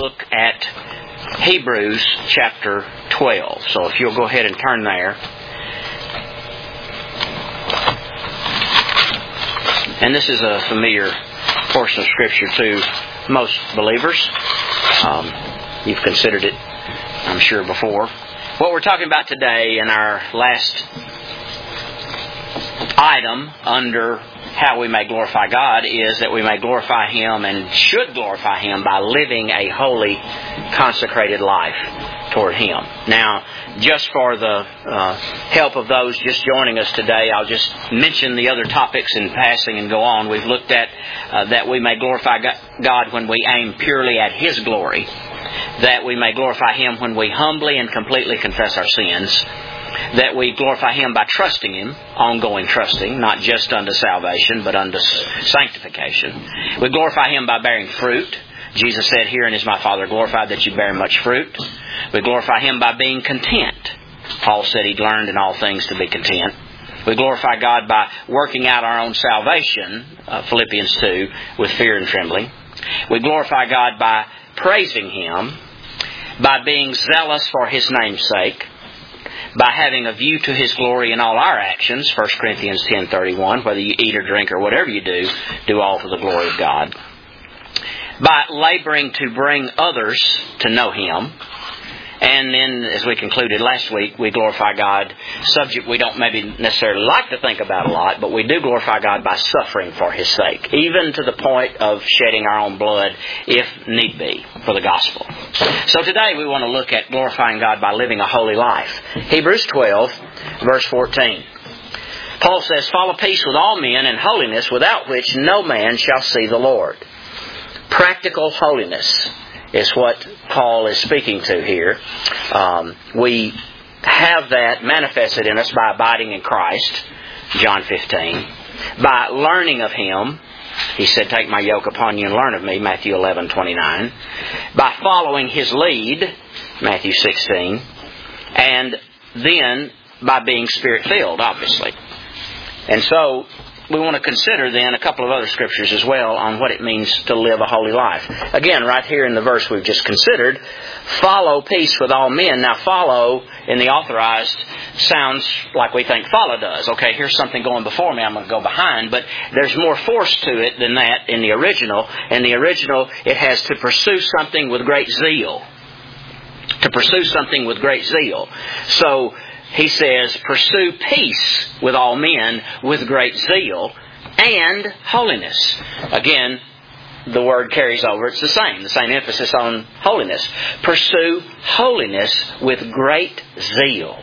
look at Hebrews chapter 12. So if you'll go ahead and turn there. And this is a familiar portion of Scripture to most believers. You've considered it, I'm sure, before. What we're talking about today in our last item under how we may glorify God is that we may glorify Him and should glorify Him by living a holy, consecrated life toward Him. Now, just for the help of those just joining us today, I'll just mention the other topics in passing and go on. We've looked at that we may glorify God when we aim purely at His glory, that we may glorify Him when we humbly and completely confess our sins, that we glorify Him by trusting Him, ongoing trusting, not just unto salvation, but unto sanctification. We glorify Him by bearing fruit. Jesus said, "Herein is my Father glorified, that you bear much fruit." We glorify Him by being content. Paul said He'd learned in all things to be content. We glorify God by working out our own salvation, Philippians 2, with fear and trembling. We glorify God by praising Him, by being zealous for His name's sake, by having a view to His glory in all our actions, 1 Corinthians 10:31, whether you eat or drink or whatever you do all for the glory of God. By laboring to bring others to know Him. And then, as we concluded last week, we glorify God, subject we don't maybe necessarily like to think about a lot, but we do glorify God by suffering for His sake, even to the point of shedding our own blood, if need be, for the gospel. So today we want to look at glorifying God by living a holy life. Hebrews 12, verse 14. Paul says, "Follow peace with all men and holiness, without which no man shall see the Lord." Practical holiness is what Paul is speaking to here. We have that manifested in us by abiding in Christ, John 15. By learning of Him, He said, "Take my yoke upon you and learn of me," Matthew 11:29. By following His lead, Matthew 16. And then by being Spirit-filled, obviously. And so we want to consider then a couple of other scriptures as well on what it means to live a holy life. Again, right here in the verse we've just considered, follow peace with all men. Now, follow in the authorized sounds like we think follow does. Okay, here's something going before me, I'm going to go behind. But there's more force to it than that in the original. In the original, it has to pursue something with great zeal. To pursue something with great zeal. So, he says, pursue peace with all men with great zeal and holiness. Again, the word carries over. It's the same emphasis on holiness. Pursue holiness with great zeal.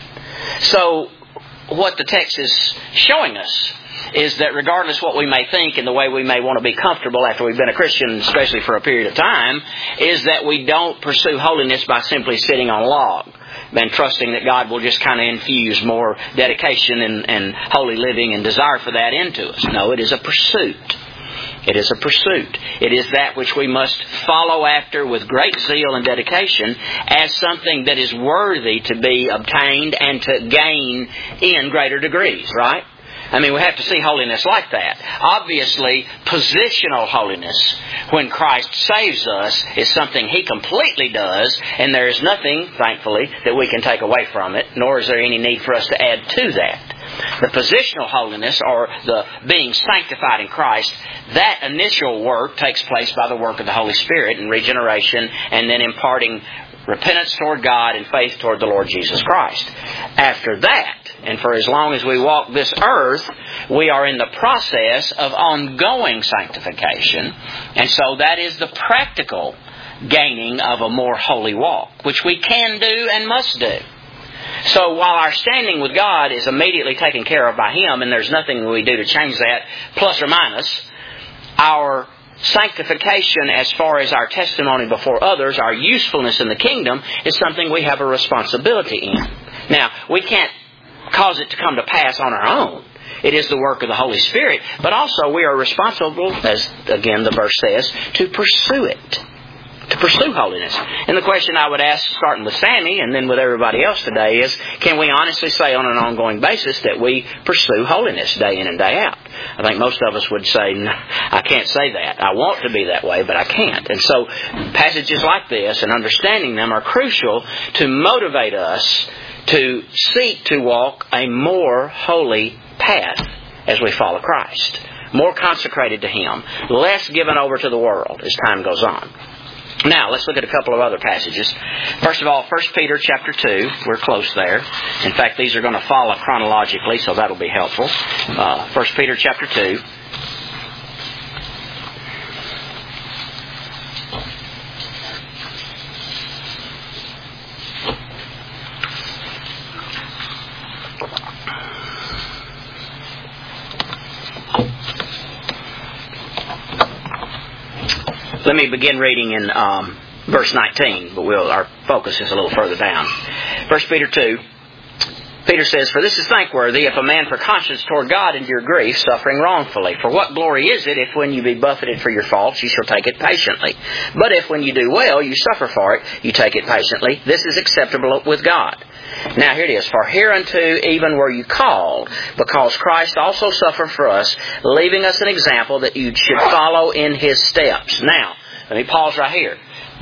So, what the text is showing us is that regardless what we may think and the way we may want to be comfortable after we've been a Christian, especially for a period of time, is that we don't pursue holiness by simply sitting on a log and trusting that God will just kind of infuse more dedication and holy living and desire for that into us. No, it is a pursuit. It is a pursuit. It is that which we must follow after with great zeal and dedication as something that is worthy to be obtained and to gain in greater degrees, right? I mean, we have to see holiness like that. Obviously, positional holiness, when Christ saves us, is something He completely does, and there is nothing, thankfully, that we can take away from it, nor is there any need for us to add to that. The positional holiness, or the being sanctified in Christ, that initial work takes place by the work of the Holy Spirit in regeneration, and then imparting repentance toward God and faith toward the Lord Jesus Christ. After that, and for as long as we walk this earth, we are in the process of ongoing sanctification. And so that is the practical gaining of a more holy walk, which we can do and must do. So while our standing with God is immediately taken care of by Him, and there's nothing we do to change that, plus or minus, our sanctification as far as our testimony before others, our usefulness in the kingdom, is something we have a responsibility in. Now, we can't cause it to come to pass on our own. It is the work of the Holy Spirit, but also we are responsible, as again the verse says, to pursue it. To pursue holiness. And the question I would ask, starting with Sammy and then with everybody else today, is can we honestly say on an ongoing basis that we pursue holiness day in and day out? I think most of us would say, no, I can't say that. I want to be that way, but I can't. And so passages like this and understanding them are crucial to motivate us to seek to walk a more holy path as we follow Christ. More consecrated to Him. Less given over to the world as time goes on. Now, let's look at a couple of other passages. First of all, 1 Peter chapter 2. We're close there. In fact, these are going to follow chronologically, so that'll be helpful. 1 Peter chapter 2. Let me begin reading in verse 19, but our focus is a little further down. 1 Peter 2, Peter says, "For this is thankworthy, if a man for conscience toward God endure grief, suffering wrongfully. For what glory is it, if when you be buffeted for your faults, you shall take it patiently? But if when you do well, you suffer for it, you take it patiently. This is acceptable with God. Now here it is. For hereunto even were you called, because Christ also suffered for us, leaving us an example that you should follow in His steps." Now, let me pause right here.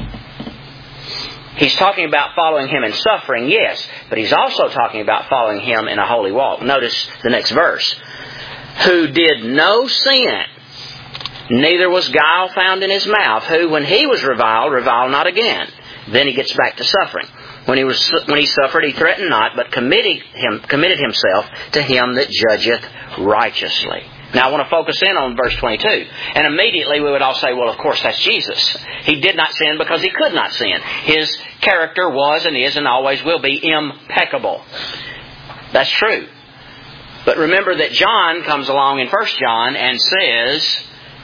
He's talking about following Him in suffering, yes, but He's also talking about following Him in a holy walk. Notice the next verse. "Who did no sin, neither was guile found in His mouth, who, when He was reviled, reviled not again." Then he gets back to suffering. When he suffered, he threatened not, but committed himself to Him that judgeth righteously. Now I want to focus in on verse 22. And immediately we would all say, well, of course, that's Jesus. He did not sin because He could not sin. His character was and is and always will be impeccable. That's true. But remember that John comes along in 1 John and says,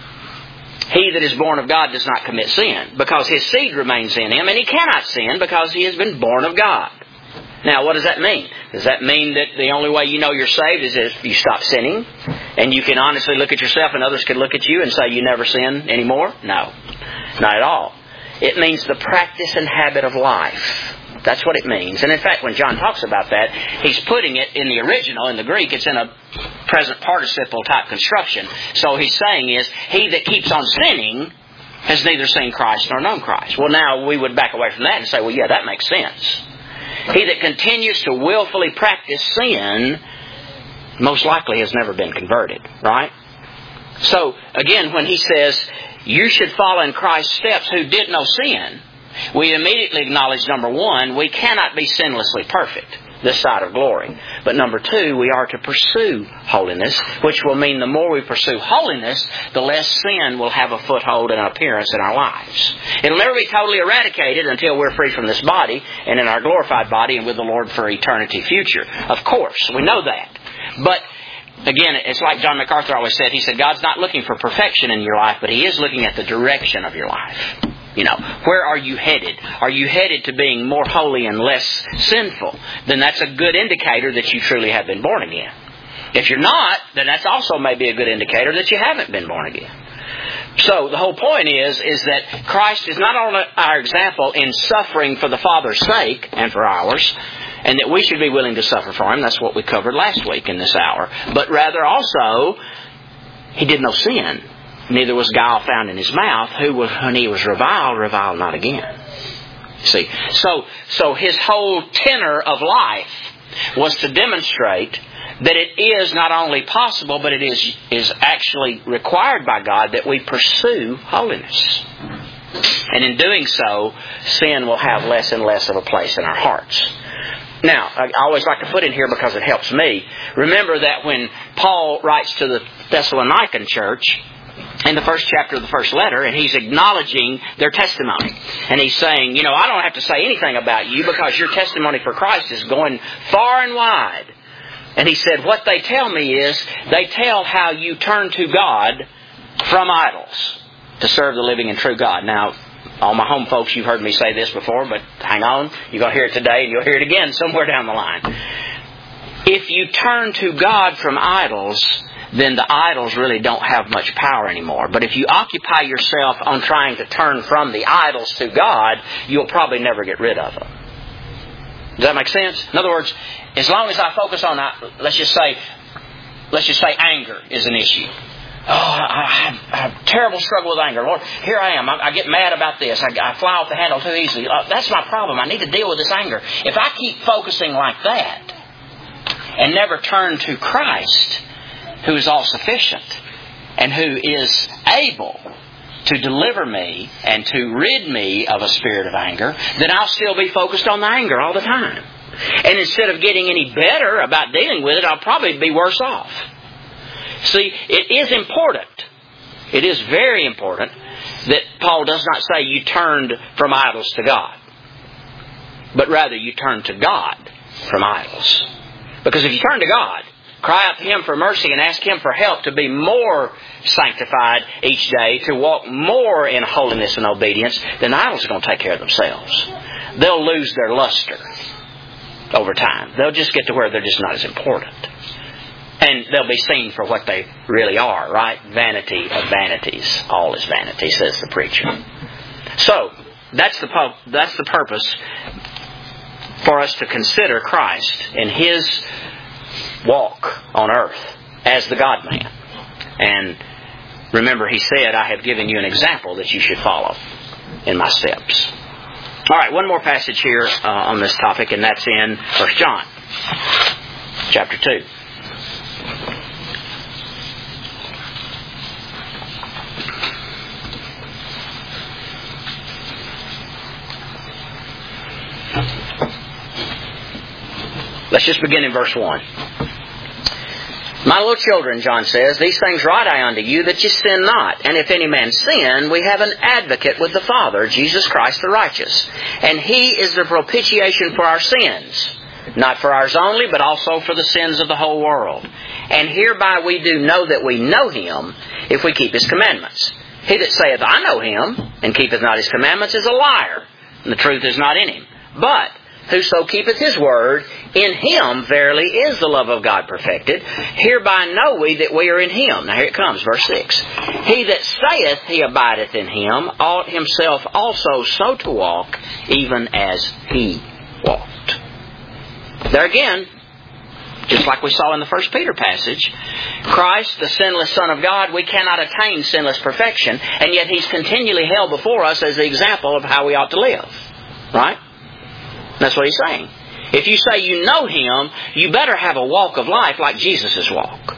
"He that is born of God does not commit sin, because his seed remains in him, and he cannot sin because he has been born of God." Now, what does that mean? Does that mean that the only way you know you're saved is if you stop sinning, and you can honestly look at yourself and others can look at you and say you never sin anymore? No, not at all. It means the practice and habit of life. That's what it means. And in fact, when John talks about that, he's putting it in the original, in the Greek, it's in a present participle type construction. So he's saying is, he that keeps on sinning has neither seen Christ nor known Christ. Well, now we would back away from that and say, well, yeah, that makes sense. He that continues to willfully practice sin most likely has never been converted, right? So, again, when he says, you should follow in Christ's steps who did no sin, we immediately acknowledge, number one, we cannot be sinlessly perfect this side of glory. But number two, we are to pursue holiness, which will mean the more we pursue holiness, the less sin will have a foothold and an appearance in our lives. It'll never be totally eradicated until we're free from this body and in our glorified body and with the Lord for eternity future. Of course, we know that. But again, it's like John MacArthur always said. He said, God's not looking for perfection in your life, but He is looking at the direction of your life. You know, where are you headed? Are you headed to being more holy and less sinful? Then that's a good indicator that you truly have been born again. If you're not, then that's also maybe a good indicator that you haven't been born again. So the whole point is that Christ is not only our example in suffering for the Father's sake and for ours, and that we should be willing to suffer for Him. That's what we covered last week in this hour. But rather also, He did no sin. Neither was guile found in His mouth, who, when He was reviled not again. See, so His whole tenor of life was to demonstrate that it is not only possible, but it is actually required by God that we pursue holiness. And in doing so, sin will have less and less of a place in our hearts. Now, I always like to put in here because it helps me. Remember that when Paul writes to the Thessalonican church, in the first chapter of the first letter, and he's acknowledging their testimony. And he's saying, I don't have to say anything about you because your testimony for Christ is going far and wide. And he said, what they tell me is, they tell how you turn to God from idols to serve the living and true God. Now, all my home folks, you've heard me say this before, but hang on. You're going to hear it today and you'll hear it again somewhere down the line. If you turn to God from idols, then the idols really don't have much power anymore. But if you occupy yourself on trying to turn from the idols to God, you'll probably never get rid of them. Does that make sense? In other words, as long as I focus on, let's just say, let's just say anger is an issue. Oh, I have a terrible struggle with anger. Lord, here I am. I get mad about this. I fly off the handle too easily. That's my problem. I need to deal with this anger. If I keep focusing like that and never turn to Christ, who is all-sufficient and who is able to deliver me and to rid me of a spirit of anger, then I'll still be focused on the anger all the time. And instead of getting any better about dealing with it, I'll probably be worse off. See, it is important. It is very important that Paul does not say you turned from idols to God, but rather you turn to God from idols. Because if you turn to God, cry out to Him for mercy and ask Him for help to be more sanctified each day, to walk more in holiness and obedience, then the idols are going to take care of themselves. They'll lose their luster over time. They'll just get to where they're just not as important. And they'll be seen for what they really are, right? Vanity of vanities. All is vanity, says the preacher. So, that's the purpose for us to consider Christ in His walk on earth as the God-man. And remember, He said, I have given you an example that you should follow in my steps. All right, one more passage here on this topic, and that's in 1 John, chapter 2. Let's just begin in verse 1. My little children, John says, these things write I unto you, that ye sin not. And if any man sin, we have an advocate with the Father, Jesus Christ the righteous. And He is the propitiation for our sins, not for ours only, but also for the sins of the whole world. And hereby we do know that we know Him, if we keep His commandments. He that saith, I know Him, and keepeth not His commandments, is a liar, and the truth is not in him. But whoso keepeth His word, in him verily is the love of God perfected. Hereby know we that we are in Him. Now here it comes, verse 6. He that saith he abideth in Him, ought himself also so to walk, even as He walked. There again, just like we saw in the 1 Peter passage, Christ, the sinless Son of God, we cannot attain sinless perfection, and yet He's continually held before us as the example of how we ought to live. Right? That's what He's saying. If you say you know Him, you better have a walk of life like Jesus' walk.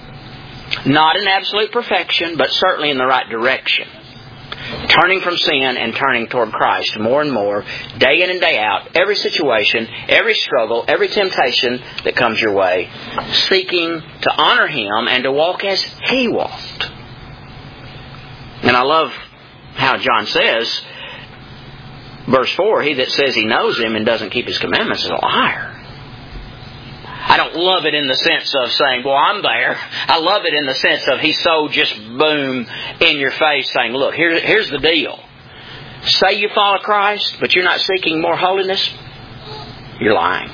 Not in absolute perfection, but certainly in the right direction. Turning from sin and turning toward Christ more and more, day in and day out, every situation, every struggle, every temptation that comes your way, seeking to honor Him and to walk as He walked. And I love how John says, verse 4, he that says he knows Him and doesn't keep His commandments is a liar. I don't love it in the sense of saying, well, I'm there. I love it in the sense of He's so just boom in your face saying, look, here's the deal. Say you follow Christ, but you're not seeking more holiness, you're lying.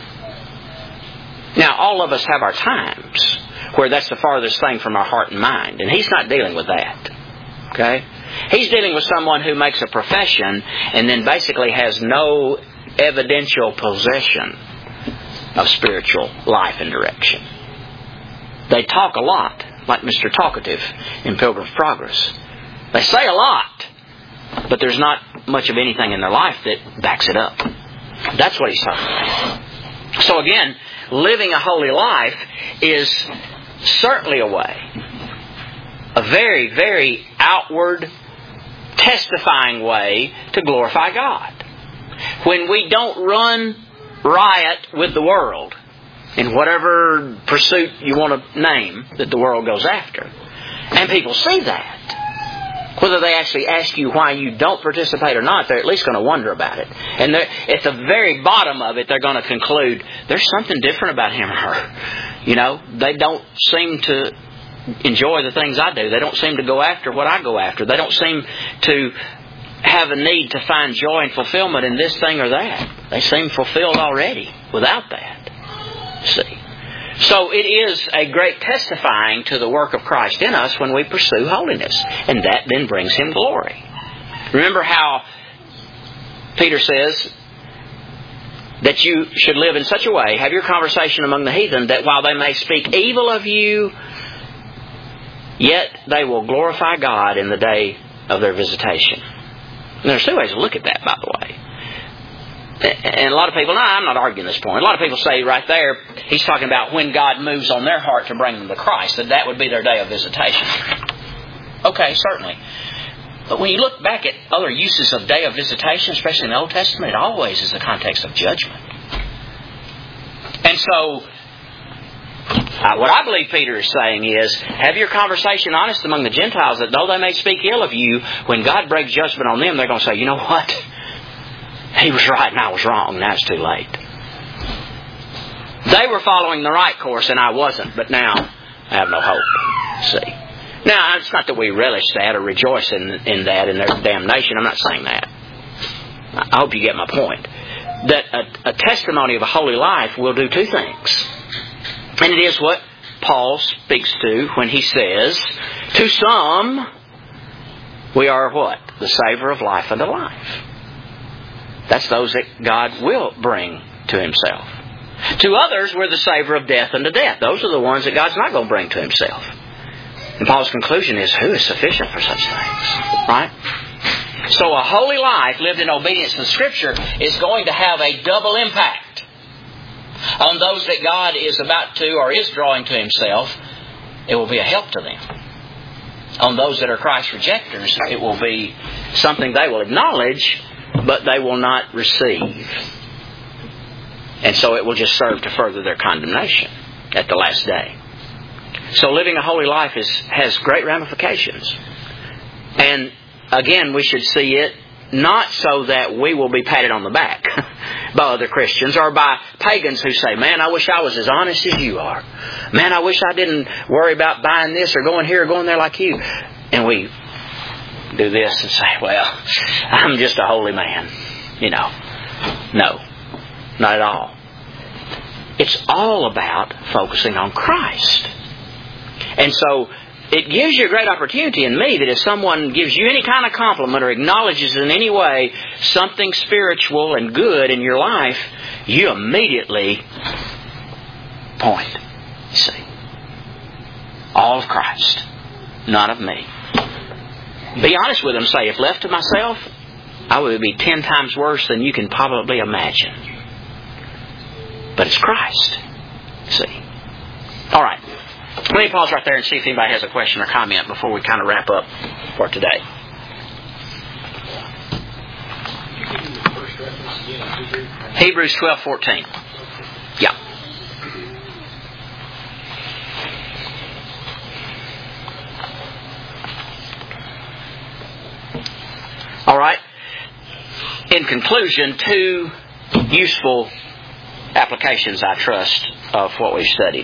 Now, all of us have our times where that's the farthest thing from our heart and mind, and He's not dealing with that. Okay? He's dealing with someone who makes a profession and then basically has no evidential possession of spiritual life and direction. They talk a lot, like Mr. Talkative in Pilgrim's Progress. They say a lot, but there's not much of anything in their life that backs it up. That's what He's talking about. So again, living a holy life is certainly a way, a very, very outward, testifying way to glorify God. When we don't run riot with the world in whatever pursuit you want to name that the world goes after, and people see that, whether they actually ask you why you don't participate or not, they're at least going to wonder about it. And at the very bottom of it, they're going to conclude there's something different about him or her. You know, they don't seem to enjoy the things I do. They don't seem to go after what I go after. They don't seem to have a need to find joy and fulfillment in this thing or that. They seem fulfilled already without that. See? So it is a great testifying to the work of Christ in us when we pursue holiness. And that then brings Him glory. Remember how Peter says, that you should live in such a way, have your conversation among the heathen, that while they may speak evil of you, yet they will glorify God in the day of their visitation. And there's two ways to look at that, by the way. And a lot of people, no, I'm not arguing this point. A lot of people say right there, he's talking about when God moves on their heart to bring them to Christ, that would be their day of visitation. Okay, certainly. But when you look back at other uses of day of visitation, especially in the Old Testament, it always is the context of judgment. And so, what I believe Peter is saying is, have your conversation honest among the Gentiles, that though they may speak ill of you, when God breaks judgment on them, they're going to say, you know what? He was right and I was wrong. Now it's too late. They were following the right course and I wasn't, but now I have no hope. See? Now, it's not that we relish that or rejoice in that in their damnation. I'm not saying that. I hope you get my point. That a testimony of a holy life will do two things. And it is what Paul speaks to when he says, to some, we are what? The savor of life unto life. That's those that God will bring to Himself. To others, we're the savor of death unto death. Those are the ones that God's not going to bring to Himself. And Paul's conclusion is, who is sufficient for such things? Right? So a holy life lived in obedience to Scripture is going to have a double impact on those that God is about to or is drawing to Himself. It will be a help to them. On those that are Christ rejectors, it will be something they will acknowledge, but they will not receive. And so it will just serve to further their condemnation at the last day. So living a holy life has great ramifications. And again, we should see it not so that we will be patted on the back by other Christians or by pagans who say, man, I wish I was as honest as you are. Man, I wish I didn't worry about buying this or going here or going there like you. And we do this and say, well, I'm just a holy man. You know. No, not at all. It's all about focusing on Christ. And so it gives you a great opportunity in me that if someone gives you any kind of compliment or acknowledges in any way something spiritual and good in your life, you immediately point. See? All of Christ, none of me. Be honest with them. Say, if left to myself, I would be 10 times worse than you can probably imagine. But it's Christ. See? All right. Let me pause right there and see if anybody has a question or comment before we kind of wrap up for today. Hebrews 12:14. Yeah. All right. In conclusion, two useful applications, I trust, of what we've studied.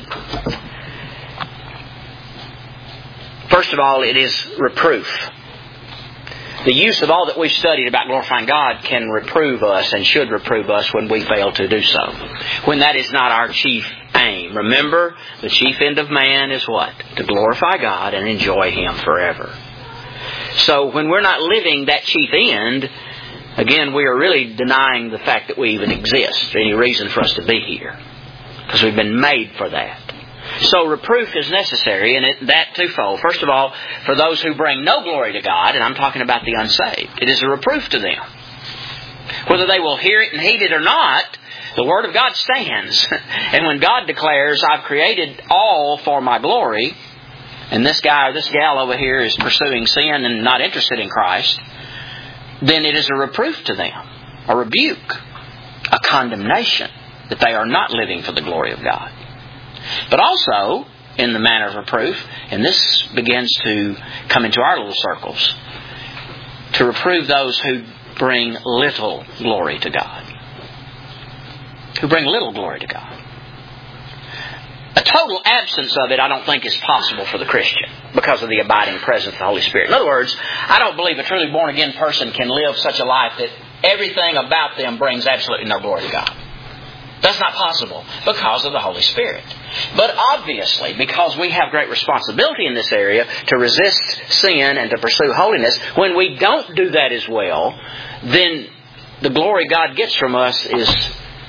First of all, it is reproof. The use of all that we've studied about glorifying God can reprove us and should reprove us when we fail to do so. When that is not our chief aim. Remember, the chief end of man is what? To glorify God and enjoy Him forever. So when we're not living that chief end, again, we are really denying the fact that we even exist, or any reason for us to be here. Because we've been made for that. So reproof is necessary, and that twofold. First of all, for those who bring no glory to God, and I'm talking about the unsaved, it is a reproof to them. Whether they will hear it and heed it or not, the Word of God stands. And when God declares, I've created all for my glory, and this guy or this gal over here is pursuing sin and not interested in Christ, then it is a reproof to them, a rebuke, a condemnation that they are not living for the glory of God. But also, in the manner of reproof, and this begins to come into our little circles, to reprove those who bring little glory to God. Who bring little glory to God. A total absence of it, I don't think, is possible for the Christian because of the abiding presence of the Holy Spirit. In other words, I don't believe a truly born-again person can live such a life that everything about them brings absolutely no glory to God. That's not possible because of the Holy Spirit. But obviously, because we have great responsibility in this area to resist sin and to pursue holiness, when we don't do that as well, then the glory God gets from us is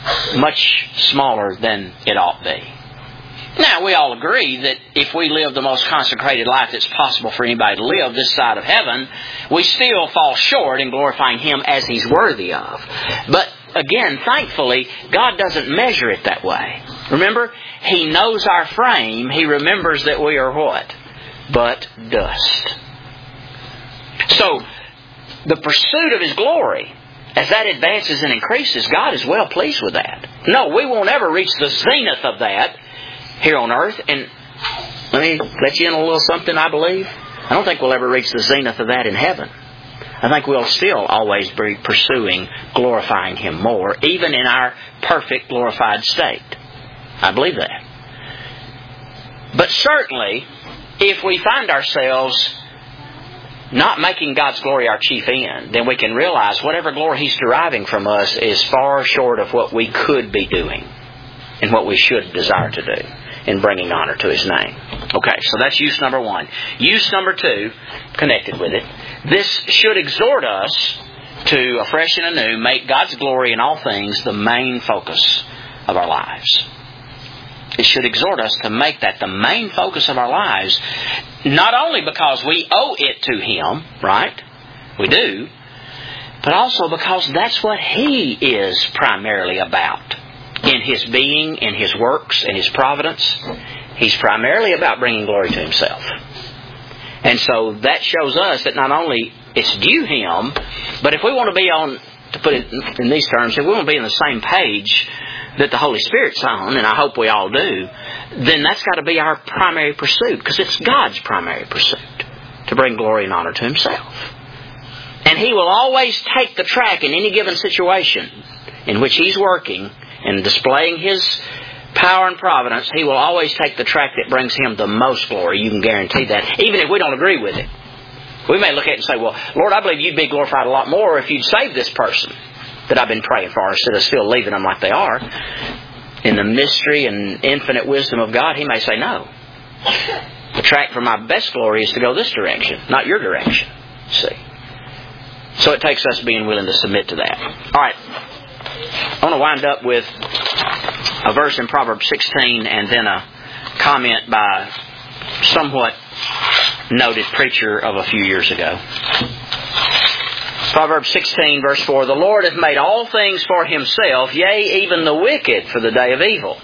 much smaller than it ought to be. Now, we all agree that if we live the most consecrated life that's possible for anybody to live this side of heaven, we still fall short in glorifying Him as He's worthy of. But again, thankfully, God doesn't measure it that way. Remember, He knows our frame. He remembers that we are what? But dust. So, the pursuit of His glory, as that advances and increases, God is well pleased with that. No, we won't ever reach the zenith of that here on earth. And let me let you in a little something, I believe. I don't think we'll ever reach the zenith of that in heaven. I think we'll still always be pursuing glorifying Him more, even in our perfect glorified state. I believe that. But certainly, if we find ourselves not making God's glory our chief end, then we can realize whatever glory He's deriving from us is far short of what we could be doing and what we should desire to do in bringing honor to His name. Okay, so that's use number one. Use number two, connected with it, this should exhort us to, afresh and anew, make God's glory in all things the main focus of our lives. It should exhort us to make that the main focus of our lives, not only because we owe it to Him, right? We do. But also because that's what He is primarily about. In His being, in His works, in His providence, He's primarily about bringing glory to Himself. And so that shows us that not only it's due Him, but if we want to be on, to put it in these terms, if we want to be on the same page that the Holy Spirit's on, and I hope we all do, then that's got to be our primary pursuit, because it's God's primary pursuit, to bring glory and honor to Himself. And He will always take the track in any given situation in which He's working and displaying His power and providence. He will always take the track that brings Him the most glory. You can guarantee that, even if we don't agree with it. We may look at it and say, well, Lord, I believe You'd be glorified a lot more if You'd save this person that I've been praying for, instead of still leaving them like they are. In the mystery and infinite wisdom of God, He may say, no. The track for my best glory is to go this direction, not your direction. See? So it takes us being willing to submit to that. All right. I want to wind up with a verse in Proverbs 16 and then a comment by somewhat noted preacher of a few years ago. Proverbs 16, verse 4, the Lord hath made all things for Himself, yea, even the wicked for the day of evil.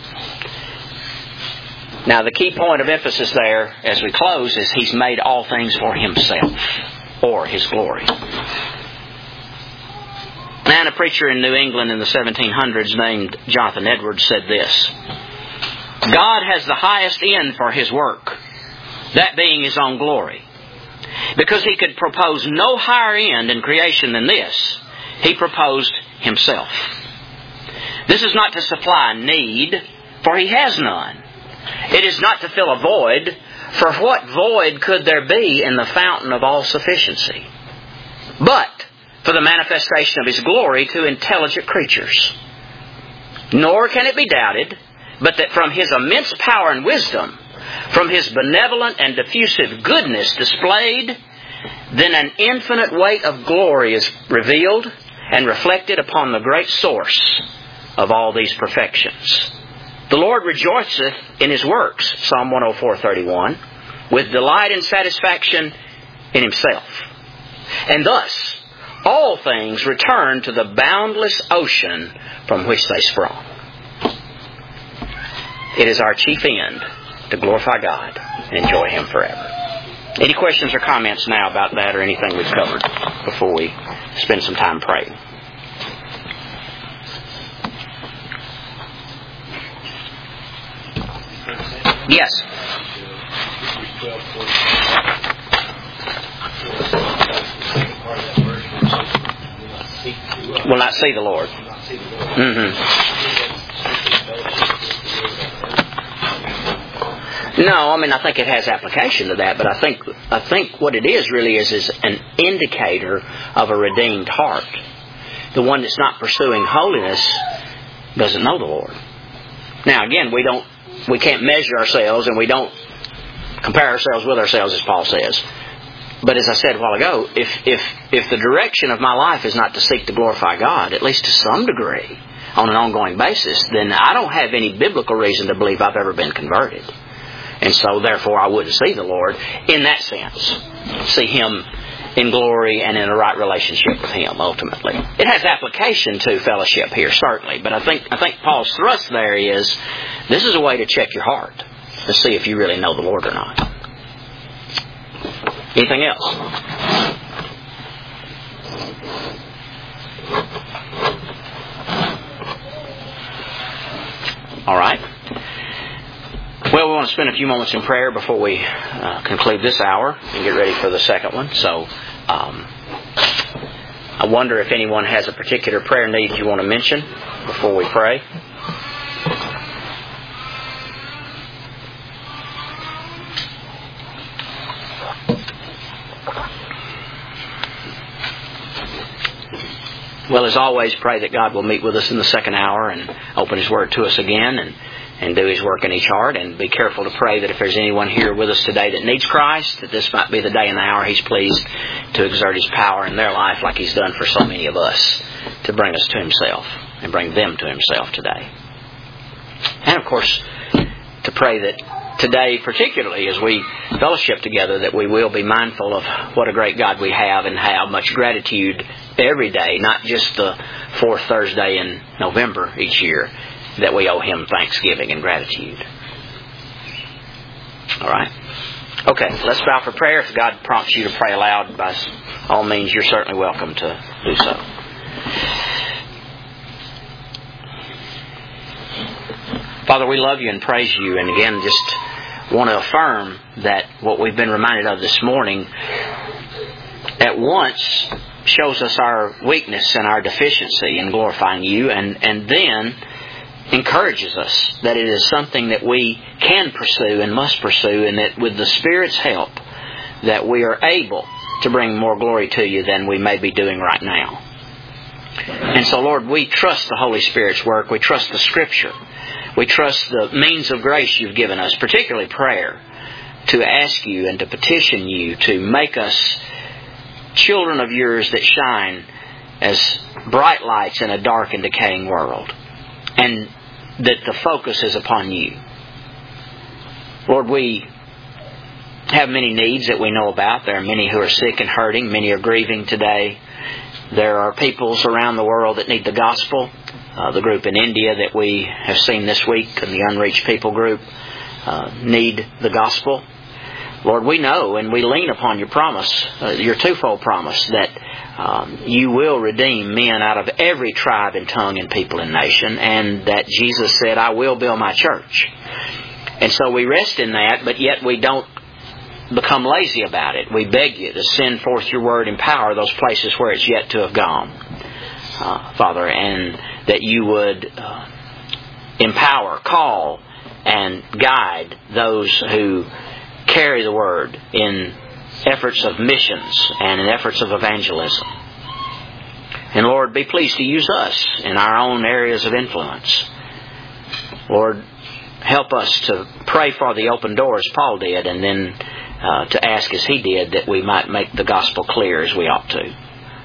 Now, the key point of emphasis there, as we close, is He's made all things for Himself, or His glory. And a preacher in New England in the 1700s named Jonathan Edwards said this: God has the highest end for His work, that being His own glory. Because He could propose no higher end in creation than this, He proposed Himself. This is not to supply a need, for He has none. It is not to fill a void, for what void could there be in the fountain of all sufficiency? But for the manifestation of His glory to intelligent creatures. Nor can it be doubted, but that from His immense power and wisdom, from His benevolent and diffusive goodness displayed, then an infinite weight of glory is revealed and reflected upon the great source of all these perfections. The Lord rejoiceth in His works, Psalm 104:31, with delight and satisfaction in Himself. And thus, all things return to the boundless ocean from which they sprung. It is our chief end to glorify God and enjoy Him forever. Any questions or comments now about that or anything we've covered before we spend some time praying? Yes. Will not see the Lord. No, I mean, I think it has application to that, but I think what it is really is an indicator of a redeemed heart. The one that's not pursuing holiness doesn't know the Lord. Now, again, we can't measure ourselves, and we don't compare ourselves with ourselves, as Paul says. But as I said a while ago, if the direction of my life is not to seek to glorify God, at least to some degree, on an ongoing basis, then I don't have any biblical reason to believe I've ever been converted. And so, therefore, I wouldn't see the Lord in that sense. See Him in glory and in a right relationship with Him, ultimately. It has application to fellowship here, certainly. But I think Paul's thrust there is, this is a way to check your heart, to see if you really know the Lord or not. Anything else? All right. Well, we want to spend a few moments in prayer before we conclude this hour and get ready for the second one. So, I wonder if anyone has a particular prayer need you want to mention before we pray. Well, as always, pray that God will meet with us in the second hour and open His Word to us again and do His work in each heart. And be careful to pray that if there's anyone here with us today that needs Christ, that this might be the day and the hour He's pleased to exert His power in their life like He's done for so many of us, to bring us to Himself and bring them to Himself today. And, of course, to pray that today, particularly as we fellowship together, that we will be mindful of what a great God we have and have much gratitude every day, not just the fourth Thursday in November each year, that we owe Him thanksgiving and gratitude. All right? Okay, let's bow for prayer. If God prompts you to pray aloud, by all means, you're certainly welcome to do so. Father, we love You and praise You, and again, just want to affirm that what we've been reminded of this morning at once shows us our weakness and our deficiency in glorifying You, and then encourages us that it is something that we can pursue and must pursue, and that with the Spirit's help that we are able to bring more glory to You than we may be doing right now. And so, Lord, we trust the Holy Spirit's work. We trust the Scripture. We trust the means of grace You've given us, particularly prayer, to ask You and to petition You to make us children of Yours that shine as bright lights in a dark and decaying world, and that the focus is upon You. Lord, we have many needs that we know about. There are many who are sick and hurting. Many are grieving today. There are peoples around the world that need the gospel. The group in India that we have seen this week, and the Unreached People group, need the gospel. Lord, we know and we lean upon Your promise, Your twofold promise, that You will redeem men out of every tribe and tongue and people and nation, and that Jesus said, I will build My church. And so we rest in that, but yet we don't become lazy about it. We beg You to send forth Your word in power those places where it's yet to have gone, Father, and that You would empower, call, and guide those who carry the word in efforts of missions and in efforts of evangelism. And Lord, be pleased to use us in our own areas of influence. Lord, help us to pray for the open door as Paul did, and then to ask as he did that we might make the gospel clear as we ought to.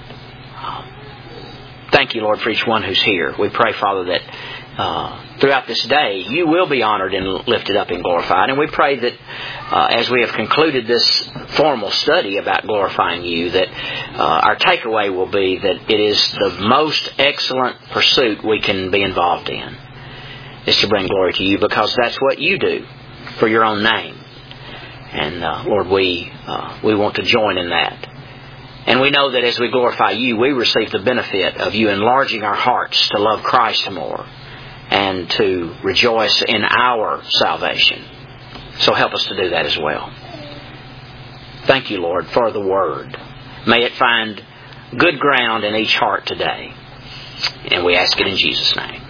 Thank You, Lord, for each one who's here. We pray, Father, that throughout this day You will be honored and lifted up and glorified. And we pray that as we have concluded this formal study about glorifying You, that our takeaway will be that it is the most excellent pursuit we can be involved in, is to bring glory to You, because that's what You do for Your own name. And Lord, we want to join in that. And we know that as we glorify You, we receive the benefit of You enlarging our hearts to love Christ more and to rejoice in our salvation. So help us to do that as well. Thank You, Lord, for the Word. May it find good ground in each heart today. And we ask it in Jesus' name.